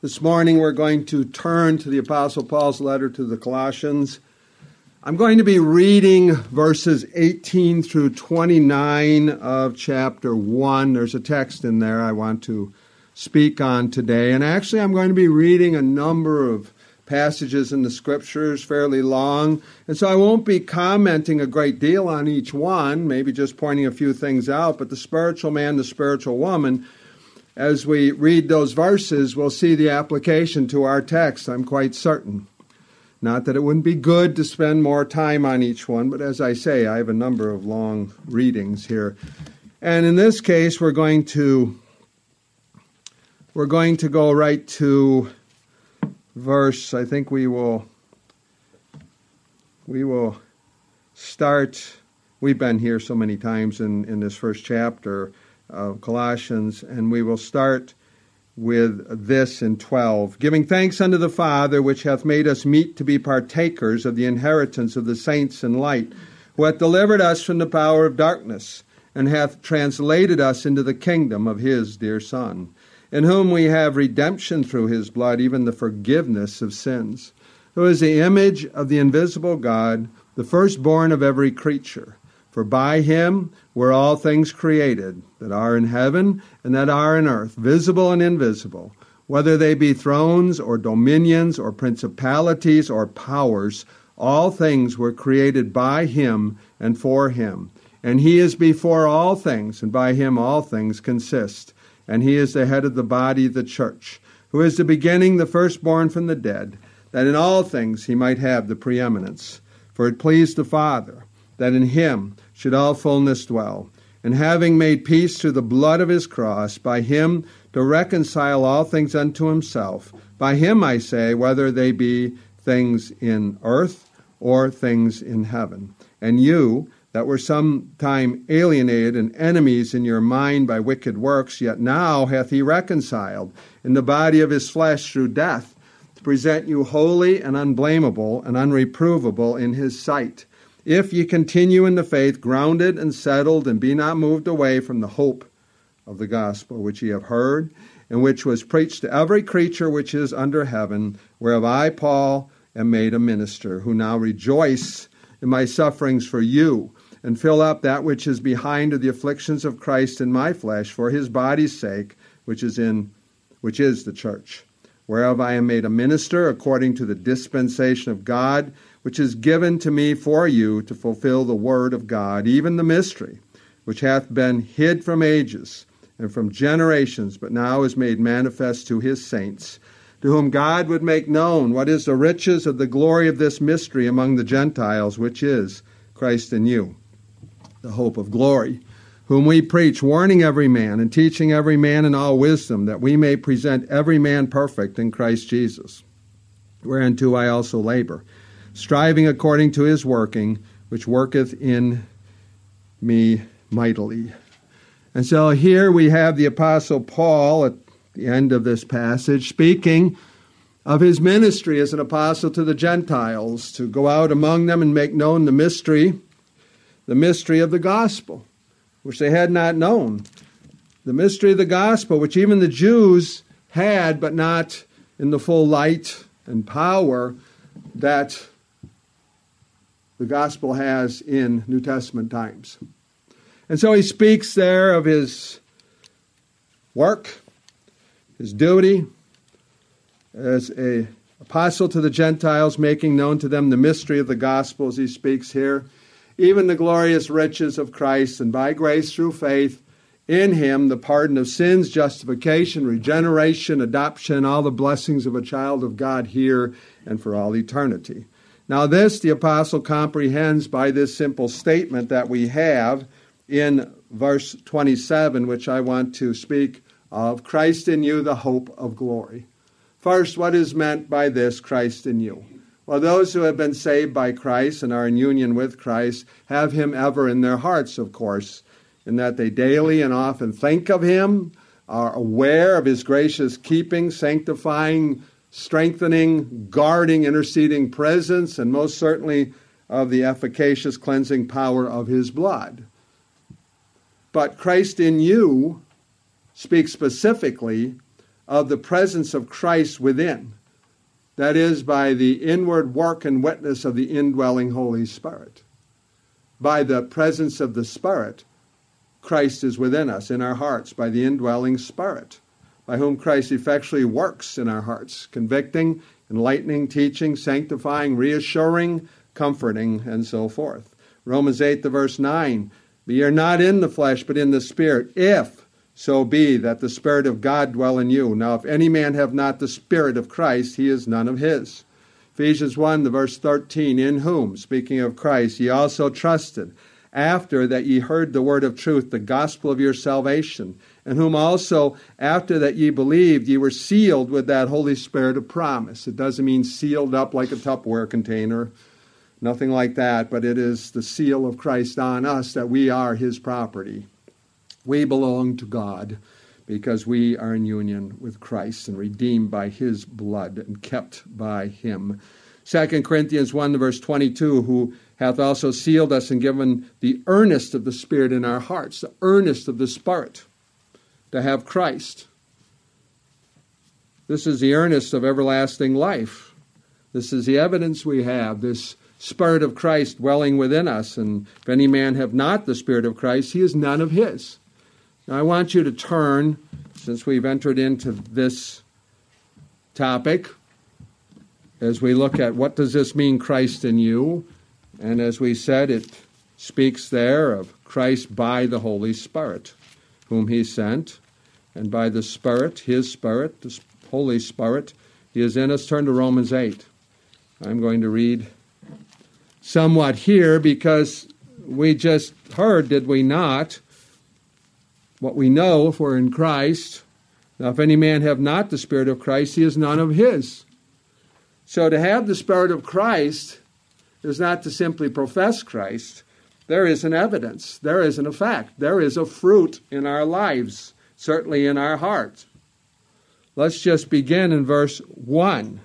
This morning we're going to turn to the Apostle Paul's letter to the Colossians. I'm going to be reading verses 18 through 29 of chapter 1. There's a text in there I want to speak on today. And actually I'm going to be reading a number of passages in the Scriptures, fairly long. And so I won't be commenting a great deal on each one, maybe just pointing a few things out. But the spiritual man, the spiritual woman, as we read those verses, we'll see the application to our text, I'm quite certain. Not that it wouldn't be good to spend more time on each one, but as I say, I have a number of long readings here. And in this case, we're going to go right to verse, I think we will start, we've been here so many times in this first chapter, Colossians, and we will start with this in 12. Giving thanks unto the Father, which hath made us meet to be partakers of the inheritance of the saints in light, who hath delivered us from the power of darkness, and hath translated us into the kingdom of his dear Son, in whom we have redemption through his blood, even the forgiveness of sins, who is the image of the invisible God, the firstborn of every creature. For by him were all things created, that are in heaven and that are in earth, visible and invisible, whether they be thrones or dominions or principalities or powers. All things were created by him and for him. And he is before all things, and by him all things consist. And he is the head of the body, the church, who is the beginning, the firstborn from the dead, that in all things he might have the preeminence. For it pleased the Father that in him should all fullness dwell, and having made peace through the blood of his cross, by him to reconcile all things unto himself. By him, I say, whether they be things in earth or things in heaven. And you, that were sometime alienated and enemies in your mind by wicked works, yet now hath he reconciled in the body of his flesh through death, to present you holy and unblameable and unreprovable in his sight. If ye continue in the faith, grounded and settled, and be not moved away from the hope of the gospel which ye have heard, and which was preached to every creature which is under heaven, whereof I, Paul, am made a minister, who now rejoice in my sufferings for you, and fill up that which is behind of the afflictions of Christ in my flesh, for his body's sake, which is the church, whereof I am made a minister according to the dispensation of God, which is given to me for you to fulfill the word of God, even the mystery, which hath been hid from ages and from generations, but now is made manifest to his saints, to whom God would make known what is the riches of the glory of this mystery among the Gentiles, which is Christ in you, the hope of glory, whom we preach, warning every man and teaching every man in all wisdom, that we may present every man perfect in Christ Jesus, whereunto I also labor, striving according to his working, which worketh in me mightily. And so here we have the Apostle Paul at the end of this passage speaking of his ministry as an apostle to the Gentiles, to go out among them and make known the mystery of the gospel, which they had not known. The mystery of the gospel, which even the Jews had, but not in the full light and power that the gospel has in New Testament times. And so he speaks there of his work, his duty as an apostle to the Gentiles, making known to them the mystery of the gospel, as he speaks here, even the glorious riches of Christ, and by grace through faith in him, the pardon of sins, justification, regeneration, adoption, all the blessings of a child of God here and for all eternity. Now this the apostle comprehends by this simple statement that we have in verse 27, which I want to speak of, Christ in you, the hope of glory. First, what is meant by this, Christ in you? Well, those who have been saved by Christ and are in union with Christ have him ever in their hearts, of course, in that they daily and often think of him, are aware of his gracious keeping, sanctifying, strengthening, guarding, interceding presence, and most certainly of the efficacious cleansing power of his blood. But Christ in you speaks specifically of the presence of Christ within. That is, by the inward work and witness of the indwelling Holy Spirit. By the presence of the Spirit, Christ is within us, in our hearts, by the indwelling Spirit, by whom Christ effectually works in our hearts, convicting, enlightening, teaching, sanctifying, reassuring, comforting, and so forth. Romans 8, the verse 9, "But ye are not in the flesh, but in the Spirit, if so be that the Spirit of God dwell in you. Now if any man have not the Spirit of Christ, he is none of his." Ephesians 1, the verse 13, "In whom," speaking of Christ, "ye also trusted, after that ye heard the word of truth, the gospel of your salvation, and whom also, after that ye believed, ye were sealed with that Holy Spirit of promise." It doesn't mean sealed up like a Tupperware container, nothing like that, but it is the seal of Christ on us that we are his property. We belong to God because we are in union with Christ and redeemed by his blood and kept by him. 2 Corinthians 1, verse 22, "Who hath also sealed us and given the earnest of the Spirit in our hearts," the earnest of the Spirit, to have Christ. This is the earnest of everlasting life. This is the evidence we have, this Spirit of Christ dwelling within us. And if any man have not the Spirit of Christ, he is none of his. Now I want you to turn, since we've entered into this topic, as we look at what does this mean, Christ in you. And as we said, it speaks there of Christ by the Holy Spirit, whom he sent. And by the Spirit, his Spirit, the Holy Spirit, he is in us. Turn to Romans 8. I'm going to read somewhat here because we just heard, did we not, what we know if we're in Christ. Now, if any man have not the Spirit of Christ, he is none of his. So to have the Spirit of Christ is not to simply profess Christ. There is an evidence. There is an effect. There is a fruit in our lives, certainly in our heart. Let's just begin in verse 1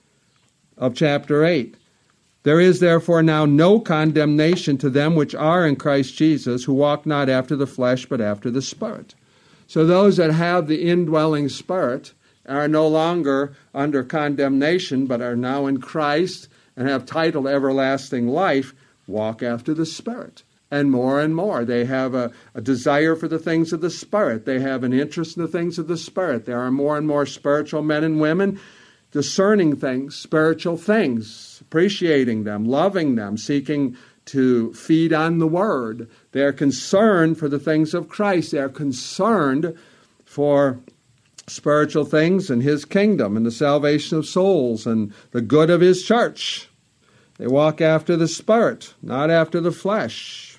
of chapter 8. "There is therefore now no condemnation to them which are in Christ Jesus, who walk not after the flesh, but after the Spirit." So those that have the indwelling Spirit are no longer under condemnation, but are now in Christ and have title everlasting life, walk after the Spirit. And more, they have a desire for the things of the Spirit. They have an interest in the things of the Spirit. There are more and more spiritual men and women discerning things, spiritual things, appreciating them, loving them, seeking to feed on the Word. They are concerned for the things of Christ. They are concerned for spiritual things and his kingdom and the salvation of souls and the good of his church. They walk after the Spirit, not after the flesh.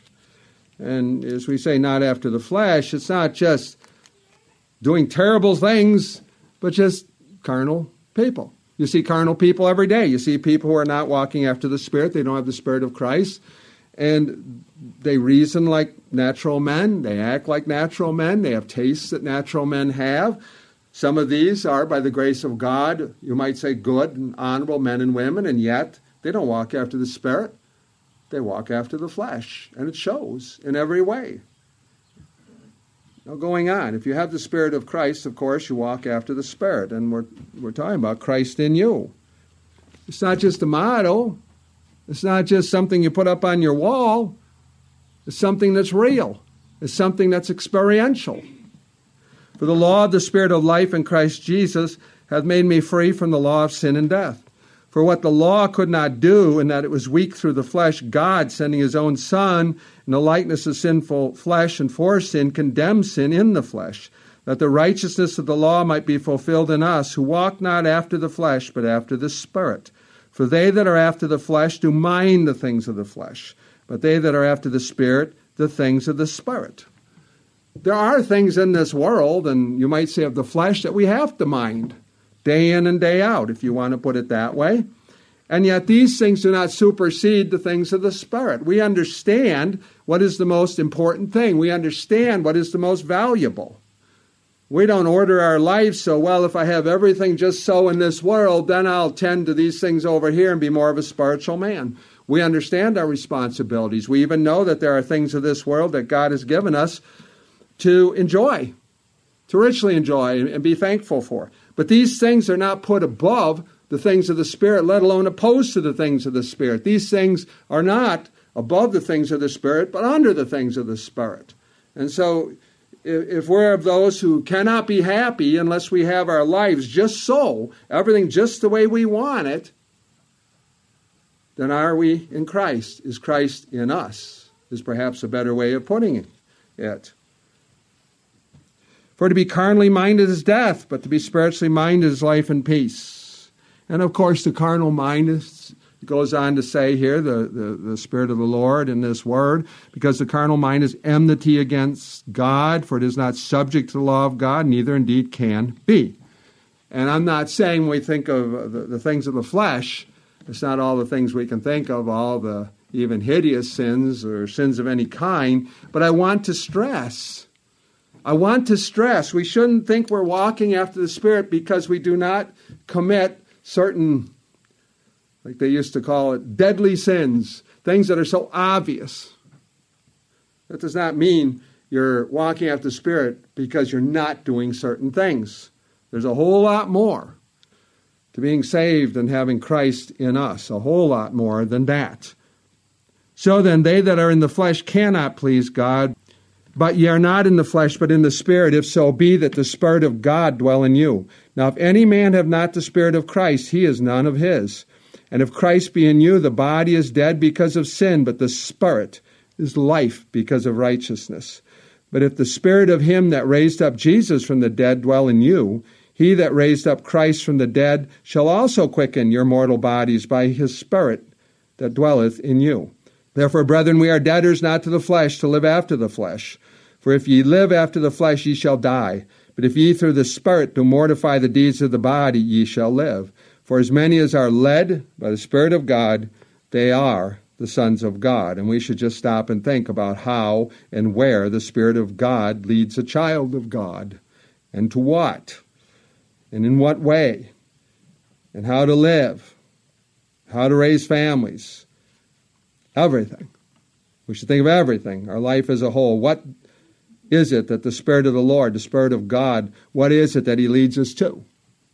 And as we say, not after the flesh, it's not just doing terrible things, but just carnal people. You see carnal people every day. You see people who are not walking after the Spirit. They don't have the Spirit of Christ. And they reason like natural men. They act like natural men. They have tastes that natural men have. Some of these are, by the grace of God, you might say good and honorable men and women, and yet they don't walk after the Spirit. They walk after the flesh, and it shows in every way. Now, going on, if you have the Spirit of Christ, of course, you walk after the Spirit, and we're talking about Christ in you. It's not just a motto. It's not just something you put up on your wall. It's something that's real. It's something that's experiential. "For the law of the Spirit of life in Christ Jesus hath made me free from the law of sin and death. For what the law could not do, in that it was weak through the flesh, God, sending his own Son in the likeness of sinful flesh, and for sin, condemned sin in the flesh, that the righteousness of the law might be fulfilled in us, who walk not after the flesh, but after the Spirit. For they that are after the flesh do mind the things of the flesh, but they that are after the Spirit, the things of the Spirit." There are things in this world, and you might say of the flesh, that we have to mind day in and day out, if you want to put it that way. And yet these things do not supersede the things of the Spirit. We understand what is the most important thing. We understand what is the most valuable. We don't order our lives so, well, if I have everything just so in this world, then I'll tend to these things over here and be more of a spiritual man. We understand our responsibilities. We even know that there are things of this world that God has given us to enjoy, to richly enjoy and be thankful for. But these things are not put above the things of the Spirit, let alone opposed to the things of the Spirit. These things are not above the things of the Spirit, but under the things of the Spirit. And so, if we're of those who cannot be happy unless we have our lives just so, everything just the way we want it, then are we in Christ? Is Christ in us? Is perhaps a better way of putting it. For to be carnally minded is death, but to be spiritually minded is life and peace. And of course, the carnal mind goes on to say here, the Spirit of the Lord in this word, because the carnal mind is enmity against God, for it is not subject to the law of God, neither indeed can be. And I'm not saying when we think of the things of the flesh, it's not all the things we can think of, all the even hideous sins or sins of any kind, but I want to stress, we shouldn't think we're walking after the Spirit because we do not commit certain, like they used to call it, deadly sins, things that are so obvious. That does not mean you're walking after the Spirit because you're not doing certain things. There's a whole lot more to being saved and having Christ in us, a whole lot more than that. So then, they that are in the flesh cannot please God, but ye are not in the flesh, but in the Spirit, if so be that the Spirit of God dwell in you. Now, if any man have not the Spirit of Christ, he is none of his. And if Christ be in you, the body is dead because of sin, but the Spirit is life because of righteousness. But if the Spirit of him that raised up Jesus from the dead dwell in you, he that raised up Christ from the dead shall also quicken your mortal bodies by his Spirit that dwelleth in you. Therefore, brethren, we are debtors not to the flesh, to live after the flesh. For if ye live after the flesh, ye shall die. But if ye through the Spirit do mortify the deeds of the body, ye shall live. For as many as are led by the Spirit of God, they are the sons of God. And we should just stop and think about how and where the Spirit of God leads a child of God, and to what, and in what way, and how to live, how to raise families, everything. We should think of everything, our life as a whole. What is it that the Spirit of the Lord, the Spirit of God, what is it that He leads us to?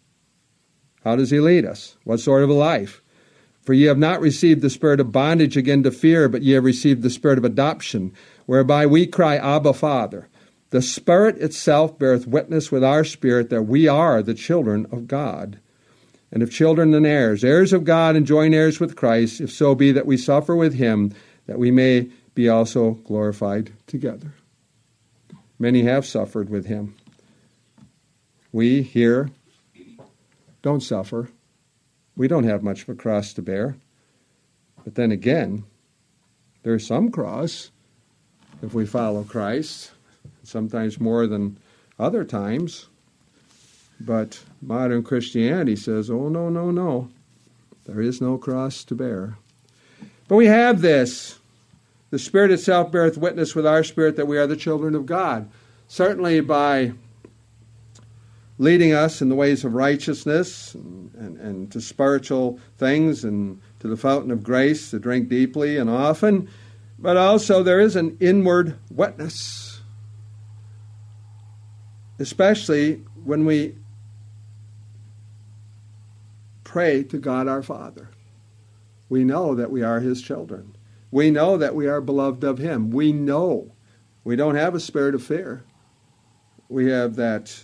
How does He lead us? What sort of a life? For ye have not received the spirit of bondage again to fear, but ye have received the Spirit of adoption, whereby we cry, Abba, Father. The Spirit itself beareth witness with our spirit that we are the children of God. And if children, then heirs, heirs of God and joint heirs with Christ, if so be that we suffer with Him, that we may be also glorified together. Many have suffered with Him. We here don't suffer. We don't have much of a cross to bear. But then again, there's some cross if we follow Christ, sometimes more than other times. But modern Christianity says, oh, no, no, no. There is no cross to bear. But we have this. The Spirit itself beareth witness with our spirit that we are the children of God. Certainly by leading us in the ways of righteousness and to spiritual things and to the fountain of grace to drink deeply and often. But also there is an inward witness. Especially when we pray to God our Father. We know that we are His children. We know that we are beloved of Him. We know. We don't have a spirit of fear. We have that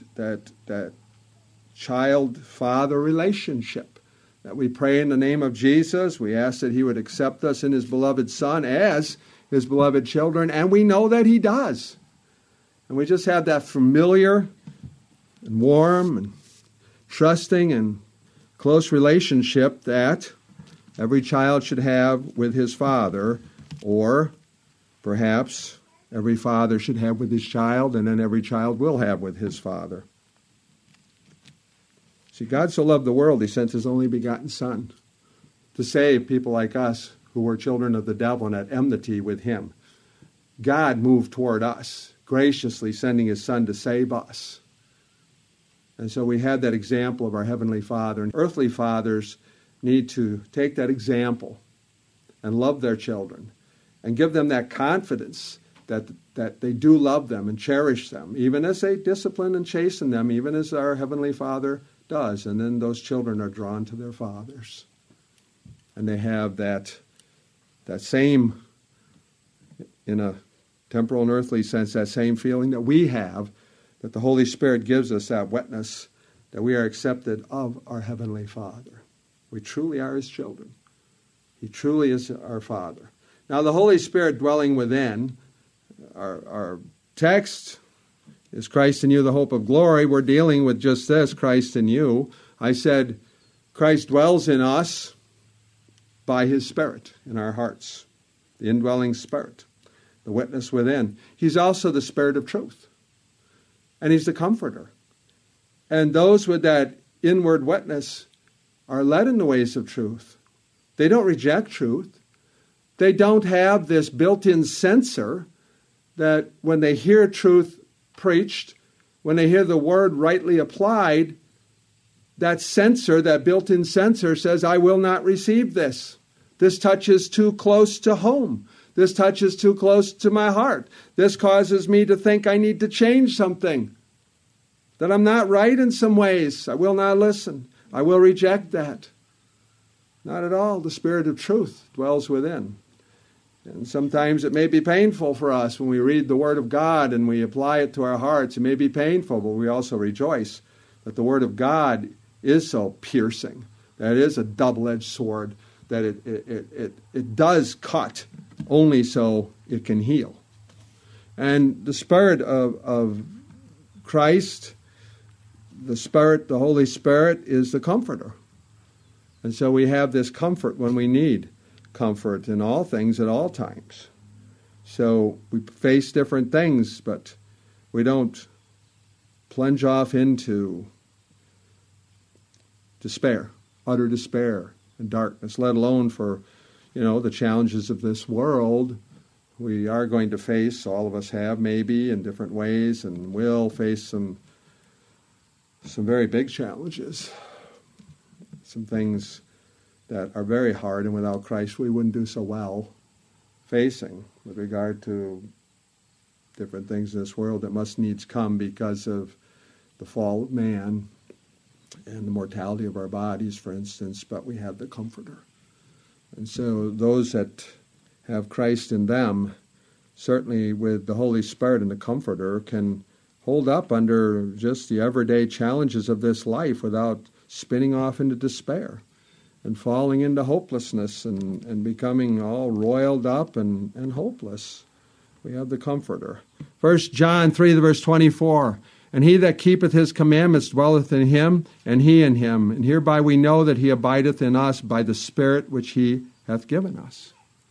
child-father relationship that we pray in the name of Jesus. We ask that He would accept us in His beloved Son as His beloved children, and we know that He does. And we just have that familiar and warm and trusting and close relationship that every child should have with his father, or perhaps every father should have with his child, and then every child will have with his father. See, God so loved the world, He sent His only begotten Son to save people like us who were children of the devil and at enmity with Him. God moved toward us, graciously sending His Son to save us. And so we had that example of our Heavenly Father. And earthly fathers need to take that example and love their children and give them that confidence that they do love them and cherish them, even as they discipline and chasten them, even as our Heavenly Father does. And then those children are drawn to their fathers. And they have that same, in a temporal and earthly sense, that same feeling that we have, that the Holy Spirit gives us, that witness that we are accepted of our Heavenly Father. We truly are His children. He truly is our Father. Now, the Holy Spirit dwelling within, our text is Christ in you, the hope of glory. We're dealing with just this, Christ in you. I said Christ dwells in us by His Spirit in our hearts, the indwelling Spirit, the witness within. He's also the Spirit of truth, and He's the Comforter. And those with that inward witness are led in the ways of truth. They don't reject truth. They don't have this built-in censor that when they hear truth preached, when they hear the word rightly applied, that censor, that built-in censor says, I will not receive this. This touches too close to home. This touches too close to my heart. This causes me to think I need to change something, that I'm not right in some ways. I will not listen. I will reject that. Not at all. The Spirit of truth dwells within. And sometimes it may be painful for us when we read the Word of God and we apply it to our hearts. It may be painful, but we also rejoice that the Word of God is so piercing, that it is a double-edged sword, that it does cut only so it can heal. And the Spirit of Christ, the Spirit, the Holy Spirit, is the Comforter. And so we have this comfort when we need comfort in all things at all times. So we face different things, but we don't plunge off into despair, utter despair and darkness, let alone for, the challenges of this world. We are going to face, all of us have maybe in different ways, and will face some very big challenges, some things that are very hard, and without Christ we wouldn't do so well facing with regard to different things in this world that must needs come because of the fall of man and the mortality of our bodies, for instance, but we have the Comforter. And so those that have Christ in them, certainly with the Holy Spirit and the Comforter, can hold up under just the everyday challenges of this life without spinning off into despair and falling into hopelessness and becoming all roiled up and hopeless. We have the Comforter. 1 John 3, verse 24, and he that keepeth his commandments dwelleth in him, and he in him. And hereby we know that he abideth in us by the Spirit which he hath given us.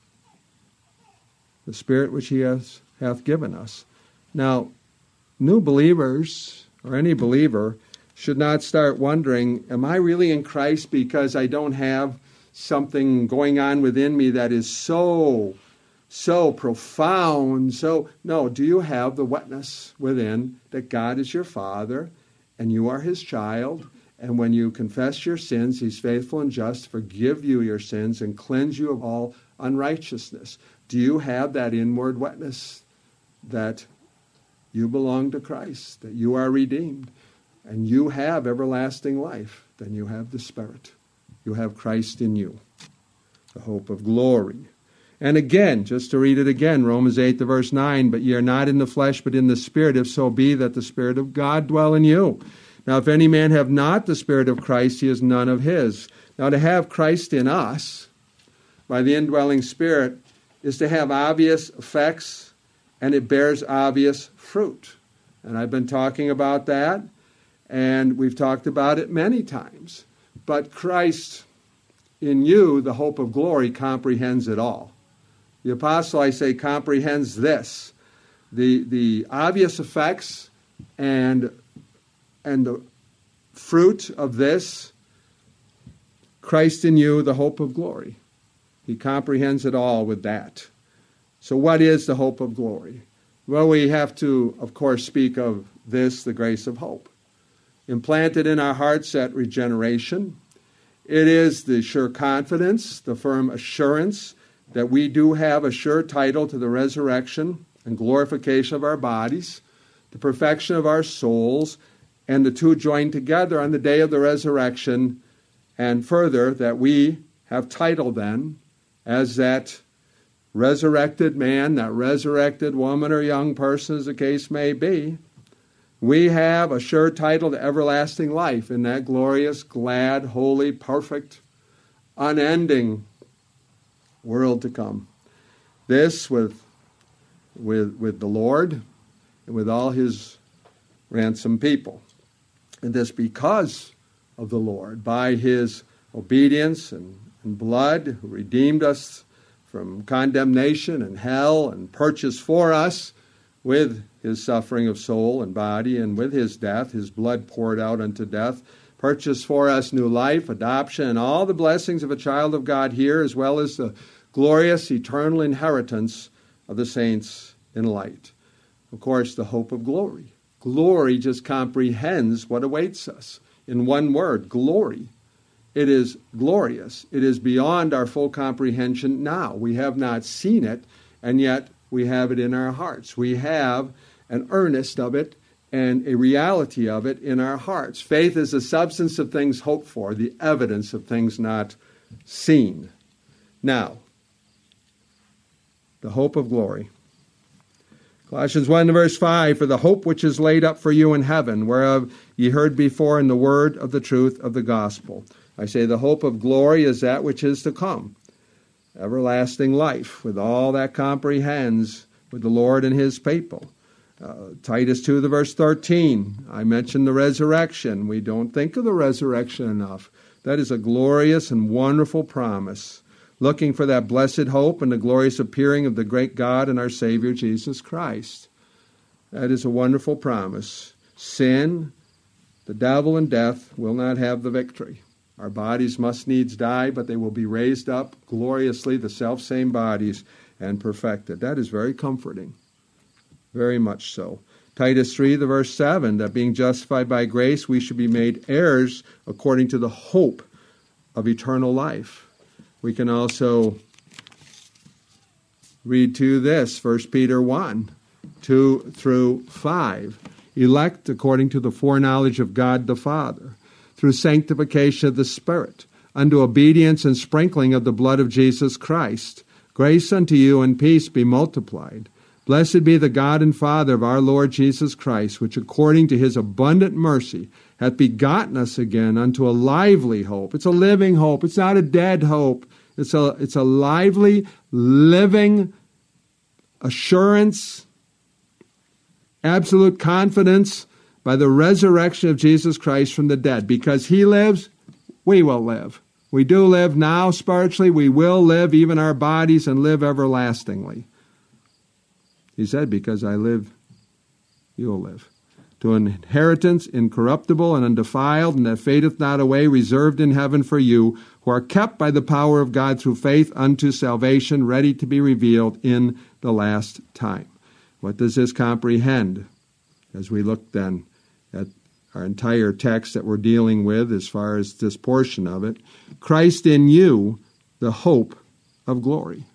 The Spirit which he hath given us. Now, new believers, or any believer, should not start wondering, am I really in Christ because I don't have something going on within me that is so profound? No, do you have the witness within that God is your Father and you are His child? And when you confess your sins, He's faithful and just to forgive you your sins and cleanse you of all unrighteousness. Do you have that inward witness that you belong to Christ, that you are redeemed, and you have everlasting life? Then you have the Spirit. You have Christ in you, the hope of glory. And again, just to read it again, Romans 8, verse 9, but ye are not in the flesh, but in the Spirit, if so be that the Spirit of God dwell in you. Now, if any man have not the Spirit of Christ, he is none of his. Now, to have Christ in us, by the indwelling Spirit, is to have obvious effects, and it bears obvious fruit. And I've been talking about that, and we've talked about it many times. But Christ in you, the hope of glory, comprehends it all. The apostle, I say, comprehends this. The obvious effects and the fruit of this, Christ in you, the hope of glory. He comprehends it all with that. So what is the hope of glory? Well, we have to, of course, speak of this, the grace of hope. Implanted in our hearts at regeneration, it is the sure confidence, the firm assurance that we do have a sure title to the resurrection and glorification of our bodies, the perfection of our souls, and the two joined together on the day of the resurrection, and further, that we have title then as that resurrected man, that resurrected woman or young person, as the case may be. We have a sure title to everlasting life in that glorious, glad, holy, perfect, unending world to come. This with the Lord and with all his ransomed people. And this because of the Lord, by his obedience and blood, who redeemed us from condemnation and hell and purchased for us with his suffering of soul and body, and with his death, his blood poured out unto death, purchased for us new life, adoption, and all the blessings of a child of God here, as well as the glorious eternal inheritance of the saints in light. Of course, the hope of glory. Glory just comprehends what awaits us. In one word, glory. It is glorious. It is beyond our full comprehension now. We have not seen it, and yet we have it in our hearts. We have an earnest of it and a reality of it in our hearts. Faith is the substance of things hoped for, the evidence of things not seen. Now, the hope of glory. Colossians 1 verse 5, for the hope which is laid up for you in heaven, whereof ye heard before in the word of the truth of the gospel. I say the hope of glory is that which is to come. Everlasting life, with all that comprehends with the Lord and his people. Titus 2, the verse 13, I mentioned the resurrection. We don't think of the resurrection enough. That is a glorious and wonderful promise, looking for that blessed hope and the glorious appearing of the great God and our Savior, Jesus Christ. That is a wonderful promise. Sin, the devil, and death will not have the victory. Our bodies must needs die, but they will be raised up gloriously, the self-same bodies, and perfected. That is very comforting. Very much so. Titus 3, the verse 7, that being justified by grace, we should be made heirs according to the hope of eternal life. We can also read to this, 1 Peter 1, 2 through 5. Elect according to the foreknowledge of God the Father, through sanctification of the Spirit, unto obedience and sprinkling of the blood of Jesus Christ. Grace unto you and peace be multiplied. Blessed be the God and Father of our Lord Jesus Christ, which according to his abundant mercy hath begotten us again unto a lively hope. It's a living hope. It's not a dead hope. It's a lively, living assurance, absolute confidence by the resurrection of Jesus Christ from the dead. Because he lives, we will live. We do live now spiritually. We will live, even our bodies, and live everlastingly. He said, because I live, you will live. To an inheritance incorruptible and undefiled, and that fadeth not away, reserved in heaven for you, who are kept by the power of God through faith unto salvation, ready to be revealed in the last time. What does this comprehend? As we look then at our entire text that we're dealing with as far as this portion of it, Christ in you, the hope of glory.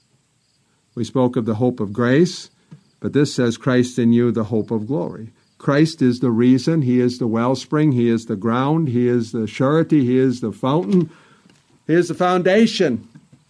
We spoke of the hope of grace, but this says Christ in you, the hope of glory. Christ is the reason. He is the wellspring. He is the ground. He is the surety. He is the fountain. He is the foundation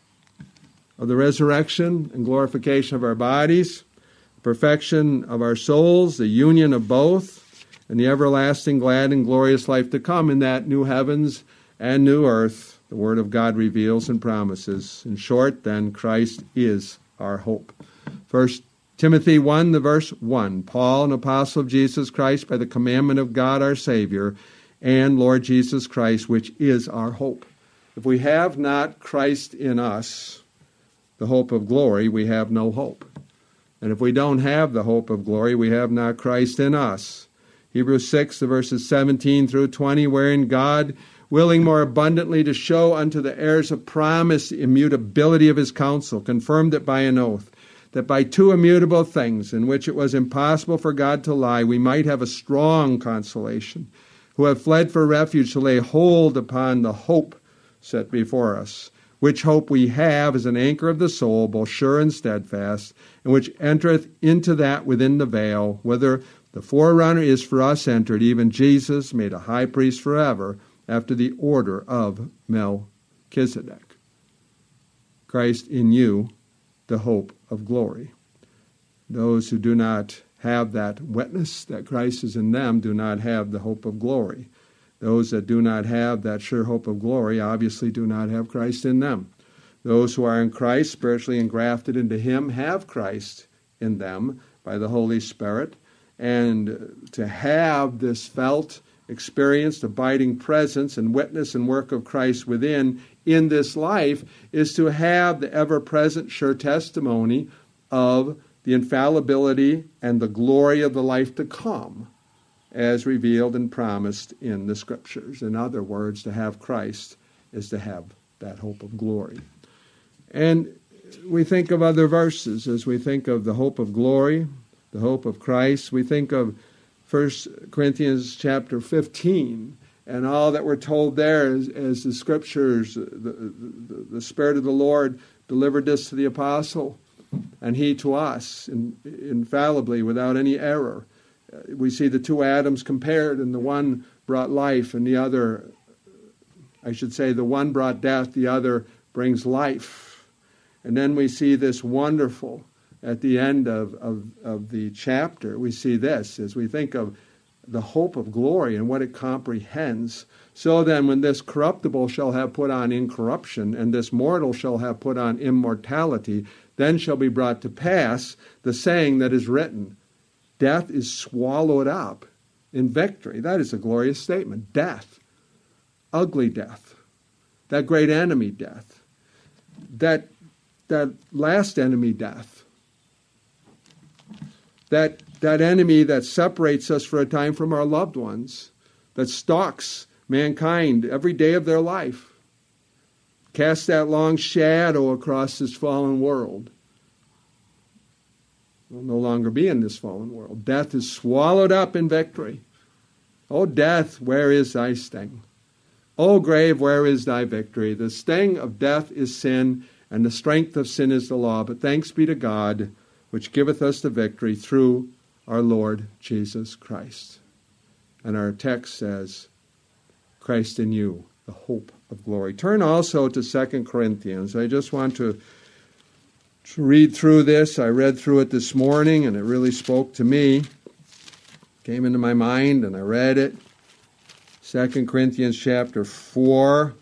of the resurrection and glorification of our bodies, perfection of our souls, the union of both, and the everlasting, glad, and glorious life to come in that new heavens and new earth the Word of God reveals and promises. In short, then, Christ is our hope. 1 Timothy 1, the verse 1, Paul, an apostle of Jesus Christ, by the commandment of God our Savior, and Lord Jesus Christ, which is our hope. If we have not Christ in us, the hope of glory, we have no hope. And if we don't have the hope of glory, we have not Christ in us. Hebrews 6, the verses 17 through 20, wherein God, willing more abundantly to show unto the heirs of promise the immutability of his counsel, confirmed it by an oath, that by two immutable things, in which it was impossible for God to lie, we might have a strong consolation, who have fled for refuge to lay hold upon the hope set before us. which hope we have is an anchor of the soul, both sure and steadfast, and which entereth into that within the veil, whither the forerunner is for us entered, even Jesus, made a high priest forever, after the order of Melchizedek. Christ in you, the hope of glory. Those who do not have that witness that Christ is in them do not have the hope of glory. Those that do not have that sure hope of glory obviously do not have Christ in them. Those who are in Christ, spiritually engrafted into Him, have Christ in them by the Holy Spirit. And to have this felt, experienced, abiding presence and witness and work of Christ within in this life is to have the ever-present sure testimony of the infallibility and the glory of the life to come, as revealed and promised in the Scriptures. In other words, to have Christ is to have that hope of glory. And we think of other verses as we think of the hope of glory, the hope of Christ. We think of 1 Corinthians chapter 15 and all that we're told there as the Scriptures, the Spirit of the Lord delivered this to the apostle, and he to us, infallibly, without any error. We see the two Adams compared, and the one brought life, and the other, I should say, the one brought death, the other brings life. And then we see this wonderful, at the end of the chapter, we see this, as we think of the hope of glory and what it comprehends. So then, when this corruptible shall have put on incorruption, and this mortal shall have put on immortality, then shall be brought to pass the saying that is written, death is swallowed up in victory. That is a glorious statement. Death, ugly death, that great enemy death, that last enemy death, that enemy that separates us for a time from our loved ones, that stalks mankind every day of their life, casts that long shadow across this fallen world. We'll no longer be in this fallen world. Death is swallowed up in victory. O death, where is thy sting? O grave, where is thy victory? The sting of death is sin, and the strength of sin is the law. But thanks be to God, which giveth us the victory through our Lord Jesus Christ. And our text says, Christ in you, the hope of glory. Turn also to 2 Corinthians. I just want to read through this. I read through it this morning, and it really spoke to me. Came into my mind, and I read it. 2 Corinthians chapter 4.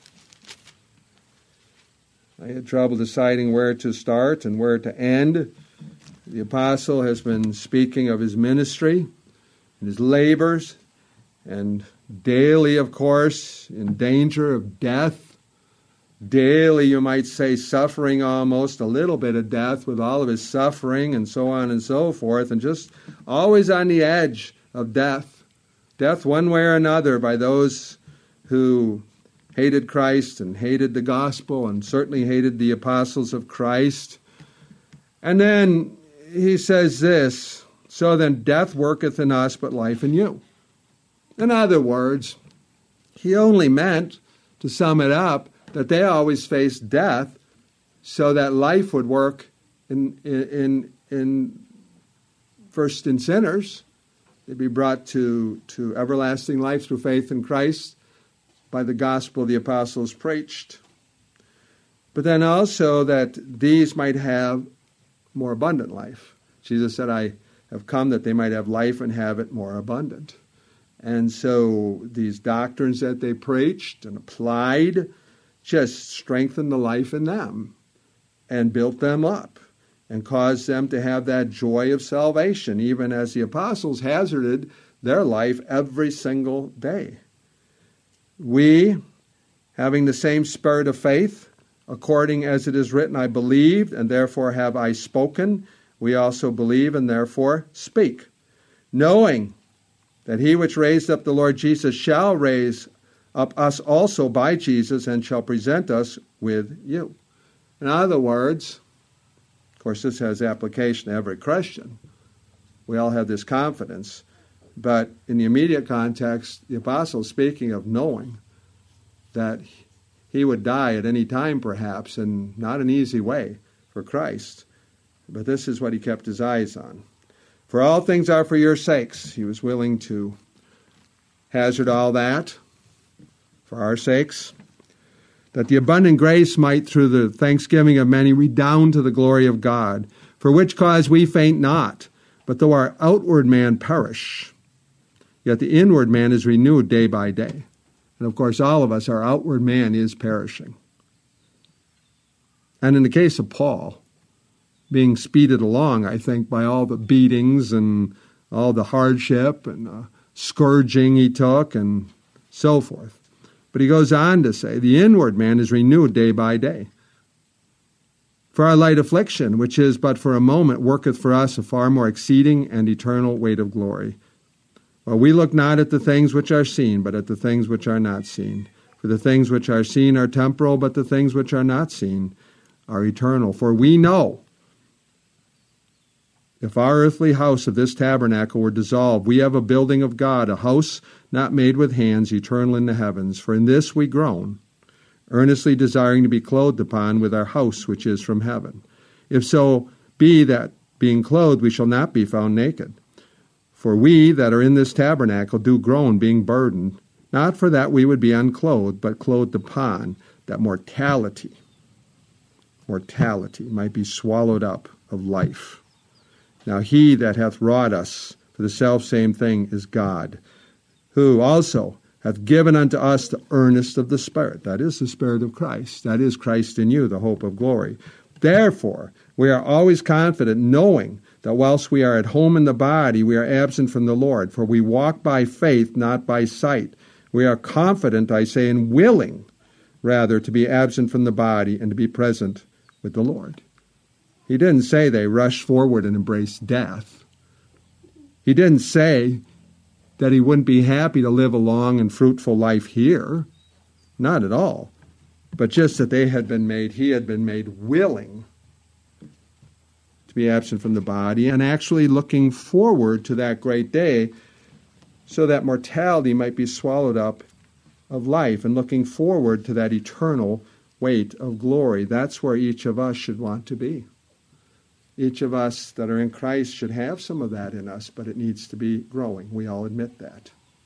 I had trouble deciding where to start and where to end. The apostle has been speaking of his ministry and his labors, and daily, of course, in danger of death. Daily, you might say, suffering almost, a little bit of death with all of his suffering and so on and so forth, and just always on the edge of death. Death one way or another by those who hated Christ and hated the gospel and certainly hated the apostles of Christ. And then he says this, so then death worketh in us, but life in you. In other words, he only meant, to sum it up, that they always faced death so that life would work in first in sinners. They'd be brought to everlasting life through faith in Christ by the gospel the apostles preached. But then also that these might have more abundant life. Jesus said, I have come that they might have life and have it more abundant. And so these doctrines that they preached and applied just strengthened the life in them and built them up and caused them to have that joy of salvation, even as the apostles hazarded their life every single day. We, having the same spirit of faith, according as it is written, I believed, and therefore have I spoken, we also believe and therefore speak, knowing that he which raised up the Lord Jesus shall raise up us also by Jesus and shall present us with you. In other words, of course this has application to every Christian. We all have this confidence. But in the immediate context, the apostle is speaking of knowing that He would die at any time, perhaps, and not an easy way for Christ. But this is what he kept his eyes on. For all things are for your sakes. He was willing to hazard all that for our sakes, that the abundant grace might, through the thanksgiving of many, redound to the glory of God, for which cause we faint not, but though our outward man perish, yet the inward man is renewed day by day. And of course, all of us, our outward man is perishing. And in the case of Paul, being speeded along, I think, by all the beatings and all the hardship and scourging he took and so forth. But he goes on to say, the inward man is renewed day by day. For our light affliction, which is but for a moment, worketh for us a far more exceeding and eternal weight of glory. Well, we look not at the things which are seen, but at the things which are not seen. For the things which are seen are temporal, but the things which are not seen are eternal. For we know, if our earthly house of this tabernacle were dissolved, we have a building of God, a house not made with hands, eternal in the heavens. For in this we groan, earnestly desiring to be clothed upon with our house which is from heaven. If so be that, being clothed, we shall not be found naked. For we that are in this tabernacle do groan, being burdened, not for that we would be unclothed, but clothed upon, that mortality might be swallowed up of life. Now he that hath wrought us for the selfsame thing is God, who also hath given unto us the earnest of the Spirit. That is the Spirit of Christ. That is Christ in you, the hope of glory. Therefore, we are always confident, knowing that whilst we are at home in the body, we are absent from the Lord. For we walk by faith, not by sight. We are confident, I say, and willing, rather, to be absent from the body and to be present with the Lord. He didn't say they rushed forward and embraced death. He didn't say that he wouldn't be happy to live a long and fruitful life here. Not at all. But just that he had been made willing to be absent from the body and actually looking forward to that great day so that mortality might be swallowed up of life, and looking forward to that eternal weight of glory. That's where each of us should want to be. Each of us that are in Christ should have some of that in us, but it needs to be growing. We all admit that.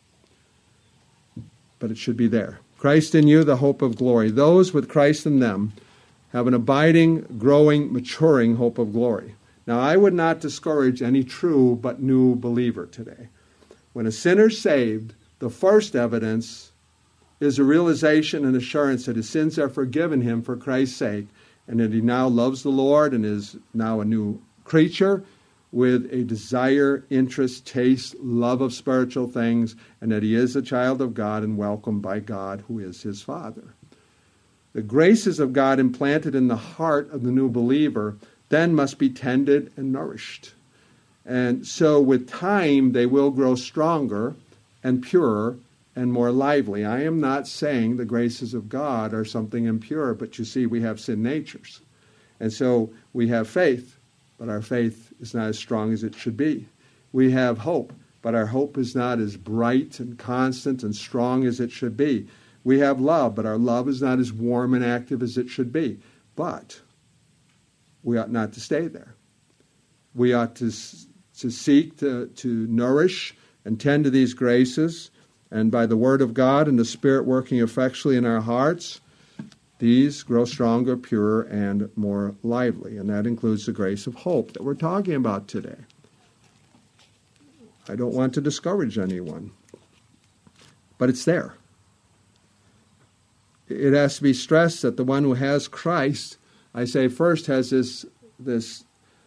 But it should be there. Christ in you, the hope of glory. Those with Christ in them have an abiding, growing, maturing hope of glory. Now, I would not discourage any true but new believer today. When a sinner's saved, the first evidence is a realization and assurance that his sins are forgiven him for Christ's sake, and that he now loves the Lord and is now a new creature with a desire, interest, taste, love of spiritual things, and that he is a child of God and welcomed by God, who is his Father. The graces of God implanted in the heart of the new believer then must be tended and nourished. And so with time, they will grow stronger and purer and more lively. I am not saying the graces of God are something impure, but you see, we have sin natures. And so we have faith, but our faith is not as strong as it should be. We have hope, but our hope is not as bright and constant and strong as it should be. We have love, but our love is not as warm and active as it should be. But we ought not to stay there. We ought to seek to nourish and tend to these graces, and by the Word of God and the Spirit working effectually in our hearts, these grow stronger, purer, and more lively. And that includes the grace of hope that we're talking about today. I don't want to discourage anyone, but it's there. It has to be stressed that the one who has Christ, I say first, has this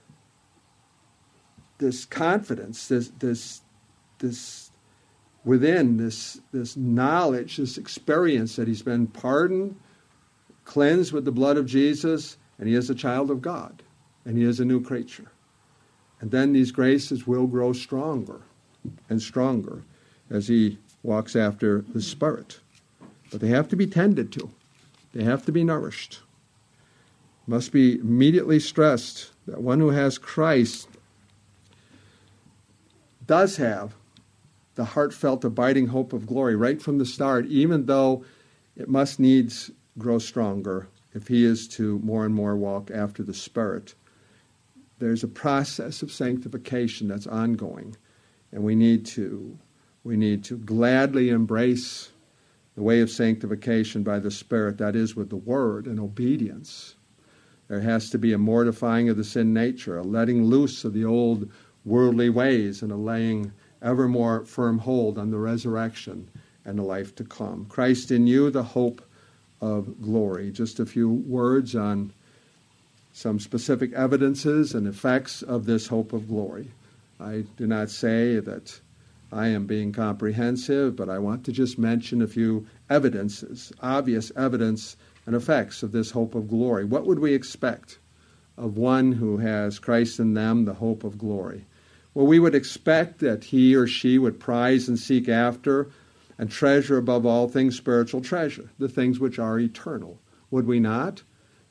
confidence, this within, this knowledge, this experience that he's been pardoned, cleansed with the blood of Jesus, and he is a child of God, and he is a new creature. And then these graces will grow stronger and stronger as he walks after the Spirit. But they have to be tended to. They have to be nourished. Must be immediately stressed that one who has Christ does have the heartfelt, abiding hope of glory right from the start, even though it must needs grow stronger, if he is to more and more walk after the Spirit, there's a process of sanctification that's ongoing, and we need to gladly embrace the way of sanctification by the Spirit, that is with the Word and obedience. There has to be a mortifying of the sin nature, a letting loose of the old worldly ways, and a laying ever more firm hold on the resurrection and the life to come. Christ in you, the hope of glory. Just a few words on some specific evidences and effects of this hope of glory. I do not say that I am being comprehensive, but I want to just mention a few evidences, obvious evidence and effects of this hope of glory. What would we expect of one who has Christ in them, the hope of glory? Well, we would expect that he or she would prize and seek after and treasure above all things spiritual treasure, the things which are eternal. Would we not?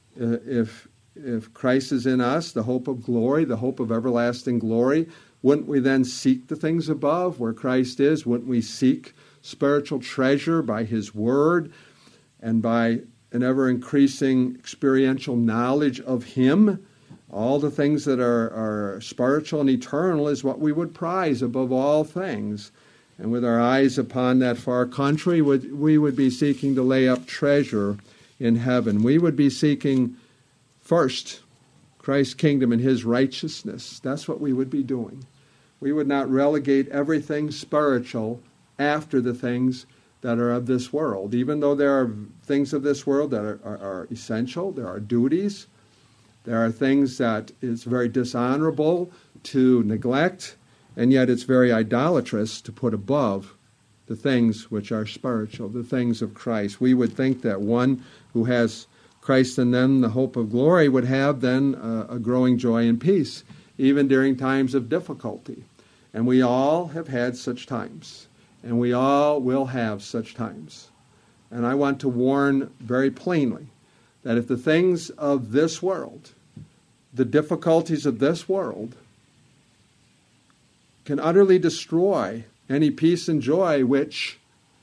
If Christ is in us, the hope of glory, the hope of everlasting glory, wouldn't we then seek the things above where Christ is? Wouldn't we seek spiritual treasure by his word and by an ever-increasing experiential knowledge of him? All the things that are spiritual and eternal is what we would prize above all things. And with our eyes upon that far country, we would be seeking to lay up treasure in heaven. We would be seeking first Christ's kingdom and his righteousness. That's what we would be doing. We would not relegate everything spiritual after the things that are of this world. Even though there are things of this world that are essential, there are duties, there are things that it's very dishonorable to neglect, and yet it's very idolatrous to put above the things which are spiritual, the things of Christ. We would think that one who has Christ in them, the hope of glory, would have then a growing joy and peace, even during times of difficulty. And we all have had such times, and we all will have such times. And I want to warn very plainly that if the things of this world, the difficulties of this world, can utterly destroy any peace and joy which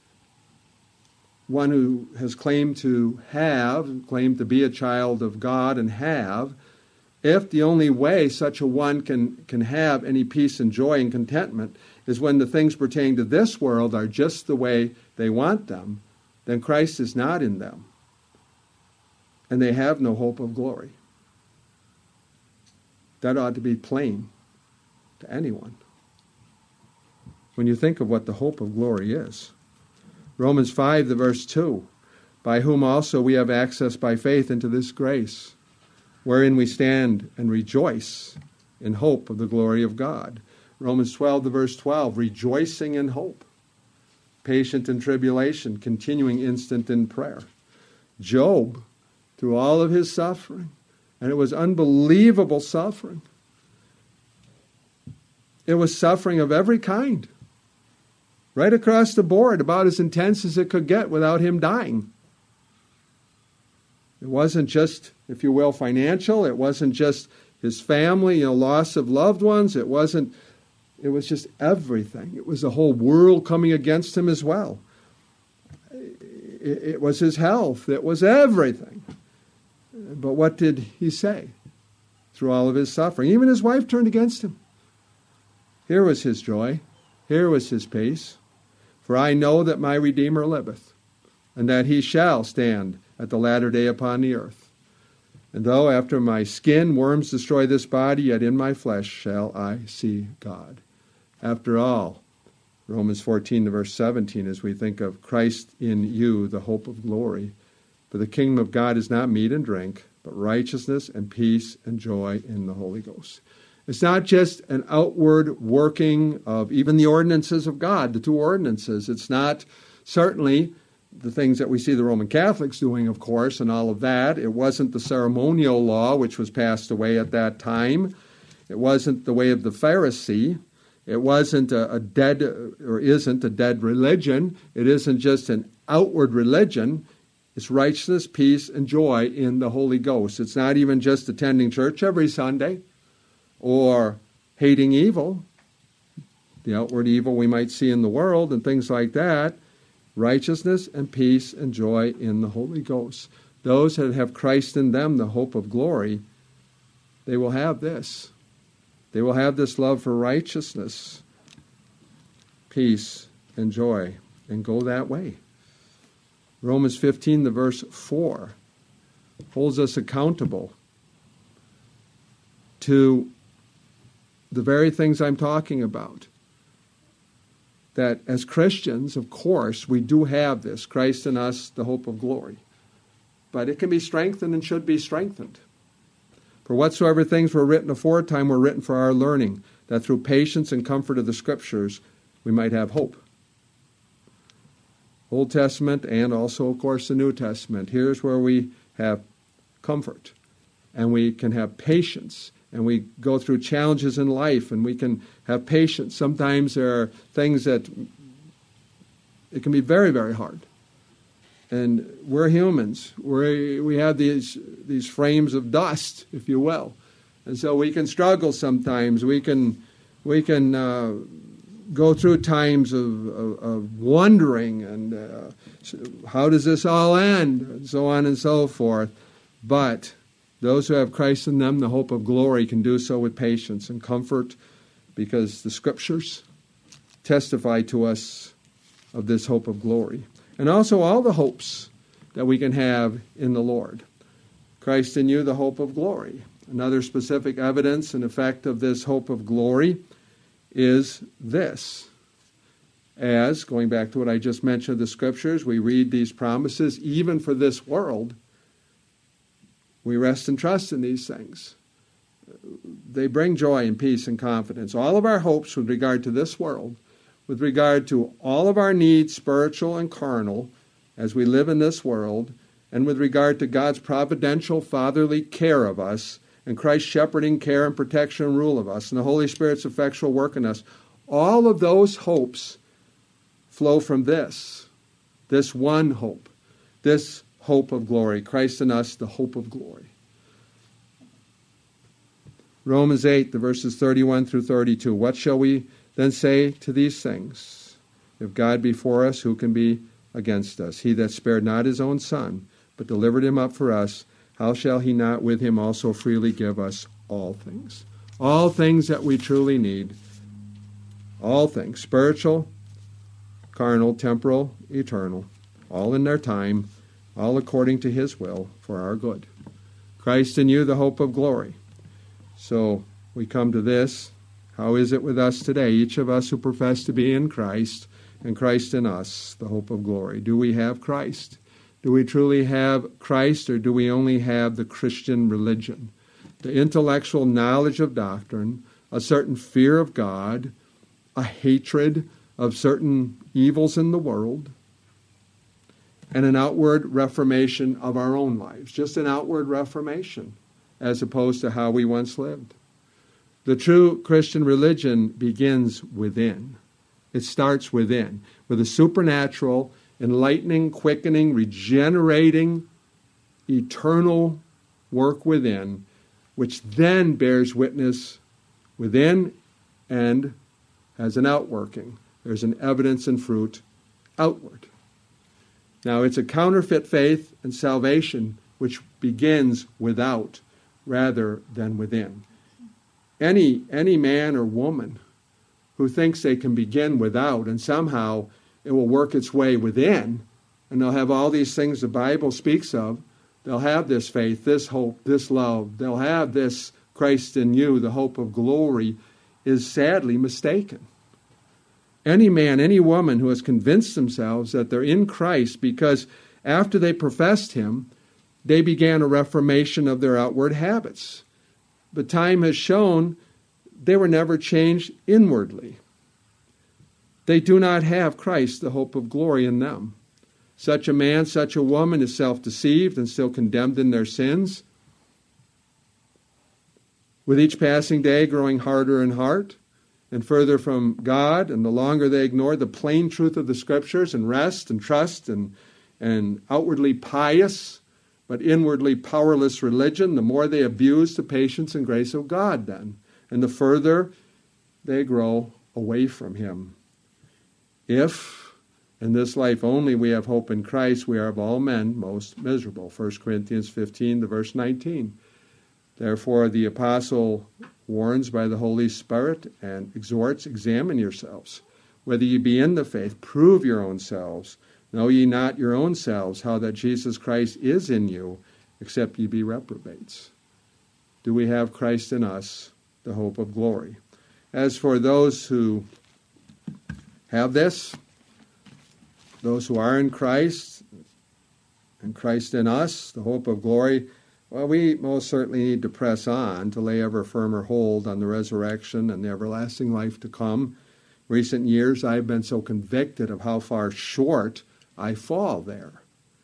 one who has claimed to be a child of God and have, if the only way such a one can have any peace and joy and contentment is when the things pertaining to this world are just the way they want them, then Christ is not in them, and they have no hope of glory. That ought to be plain to anyone when you think of what the hope of glory is. Romans 5, the verse 2, by whom also we have access by faith into this grace, wherein we stand and rejoice in hope of the glory of God. Romans 12, the verse 12, rejoicing in hope, patient in tribulation, continuing instant in prayer. Job, through all of his suffering, and it was unbelievable suffering. It was suffering of every kind, right across the board, about as intense as it could get without him dying. It wasn't just, if you will, financial. It wasn't just his family, loss of loved ones. It was just everything. It was the whole world coming against him as well. It was his health. It was everything. But what did he say through all of his suffering? Even his wife turned against him. Here was his joy. Here was his peace. For I know that my Redeemer liveth, and that he shall stand at the latter day upon the earth. And though after my skin worms destroy this body, yet in my flesh shall I see God. After all, Romans 14, verse 17, as we think of Christ in you, the hope of glory. For the kingdom of God is not meat and drink, but righteousness and peace and joy in the Holy Ghost. It's not just an outward working of even the ordinances of God, the two ordinances. It's not certainly the things that we see the Roman Catholics doing, of course, and all of that. It wasn't the ceremonial law, which was passed away at that time. It wasn't the way of the Pharisee. It wasn't isn't a dead religion. It isn't just an outward religion. It's righteousness, peace, and joy in the Holy Ghost. It's not even just attending church every Sunday or hating evil, the outward evil we might see in the world and things like that. righteousness and peace and joy in the Holy Ghost. Those that have Christ in them, the hope of glory, they will have this. They will have this love for righteousness, peace, and joy, and go that way. Romans 15, the verse 4, holds us accountable to the very things I'm talking about. That as Christians, of course, we do have this, Christ in us, the hope of glory. But it can be strengthened and should be strengthened. For whatsoever things were written aforetime were written for our learning, that through patience and comfort of the Scriptures we might have hope. Old Testament and also, of course, the New Testament. Here's where we have comfort, and we can have patience, and we go through challenges in life, and we can have patience. Sometimes there are things that it can be very, very hard. And we're humans. We have these frames of dust, if you will. And so we can struggle sometimes. We can go through times of wondering and how does this all end, and so on and so forth. But those who have Christ in them, the hope of glory, can do so with patience and comfort, because the Scriptures testify to us of this hope of glory. And also all the hopes that we can have in the Lord. Christ in you, the hope of glory. Another specific evidence and effect of this hope of glory is this. As, going back to what I just mentioned, the Scriptures, we read these promises, even for this world, we rest and trust in these things. They bring joy and peace and confidence. All of our hopes with regard to this world, with regard to all of our needs, spiritual and carnal, as we live in this world, and with regard to God's providential, fatherly care of us, and Christ's shepherding care and protection and rule of us, and the Holy Spirit's effectual work in us, all of those hopes flow from this one hope, this hope of glory, Christ in us, the hope of glory. Romans 8, the verses 31 through 32. What shall we then say to these things? If God be for us, who can be against us? He that spared not his own Son, but delivered him up for us, how shall he not with him also freely give us all things? All things that we truly need. All things, spiritual, carnal, temporal, eternal, all in their time, all according to his will for our good. Christ in you, the hope of glory. So we come to this. How is it with us today? Each of us who profess to be in Christ, and Christ in us, the hope of glory. Do we have Christ? Do we truly have Christ, or do we only have the Christian religion? The intellectual knowledge of doctrine, a certain fear of God, a hatred of certain evils in the world, and an outward reformation of our own lives. Just an outward reformation, as opposed to how we once lived. The true Christian religion begins within. It starts within, with a supernatural, enlightening, quickening, regenerating, eternal work within, which then bears witness within and has an outworking. There's an evidence and fruit outward. Now, it's a counterfeit faith and salvation which begins without rather than within. Any man or woman who thinks they can begin without and somehow it will work its way within, and they'll have all these things the Bible speaks of, they'll have this faith, this hope, this love, they'll have this Christ in you, the hope of glory, is sadly mistaken. Any man, any woman who has convinced themselves that they're in Christ because after they professed him, they began a reformation of their outward habits. But time has shown they were never changed inwardly. They do not have Christ, the hope of glory, in them. Such a man, such a woman is self-deceived and still condemned in their sins, with each passing day growing harder and harder and further from God, and the longer they ignore the plain truth of the Scriptures and rest and trust and outwardly pious but inwardly powerless religion, the more they abuse the patience and grace of God then, and the further they grow away from him. If In this life only we have hope in Christ. We are of all men most miserable. 1 Corinthians 15, the verse 19. Therefore the apostle warns by the Holy Spirit and exhorts, examine yourselves, whether ye be in the faith, prove your own selves. Know ye not your own selves, how that Jesus Christ is in you, except ye be reprobates. Do we have Christ in us, the hope of glory? As for those who have this, those who are in Christ, and Christ in us, the hope of glory, well, we most certainly need to press on to lay ever firmer hold on the resurrection and the everlasting life to come. Recent years, I've been so convicted of how far short I fall there.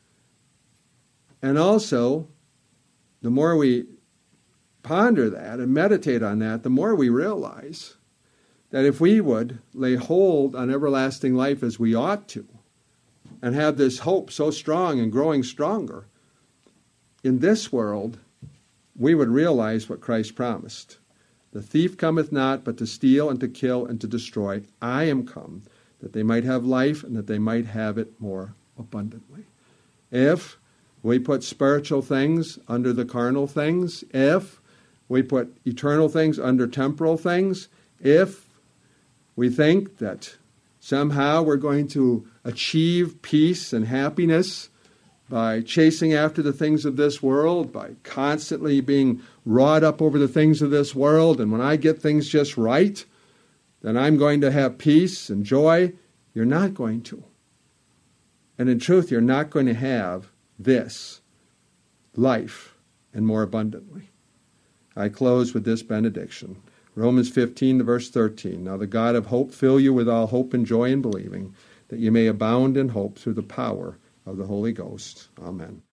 And also, the more we ponder that and meditate on that, the more we realize that if we would lay hold on everlasting life as we ought to, and have this hope so strong and growing stronger, in this world, we would realize what Christ promised. The thief cometh not, but to steal and to kill and to destroy. I am come, that they might have life and that they might have it more abundantly. If we put spiritual things under the carnal things, if we put eternal things under temporal things, if we think that somehow we're going to achieve peace and happiness by chasing after the things of this world, by constantly being wrought up over the things of this world, and when I get things just right, then I'm going to have peace and joy. You're not going to. And in truth, you're not going to have this life and more abundantly. I close with this benediction. Romans 15, verse 13. Now the God of hope fill you with all hope and joy in believing, that you may abound in hope through the power of the Holy Ghost. Amen.